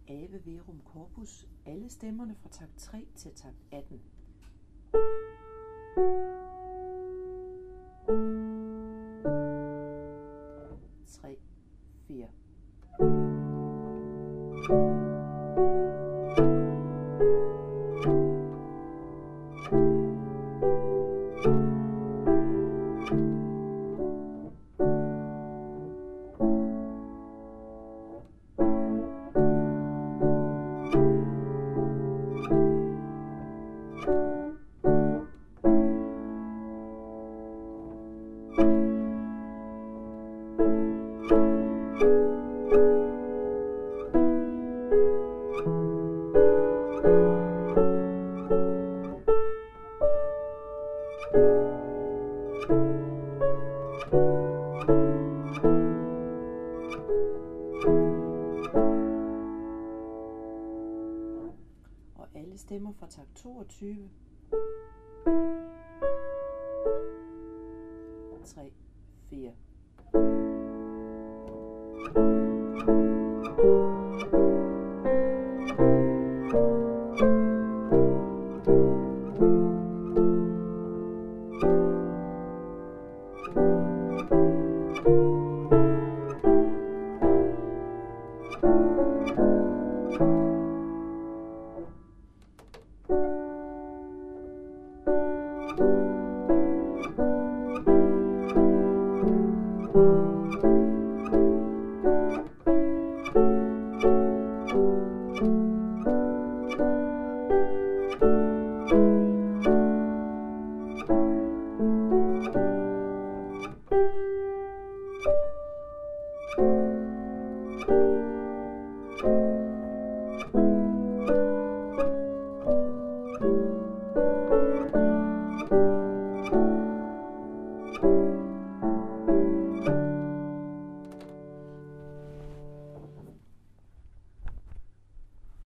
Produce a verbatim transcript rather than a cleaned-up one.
Ave Verum Corpus, alle stemmerne fra takt tre til takt atten. tre, fire. Og alle stemmer fra takt toogtyve. tre, fire. Thank you.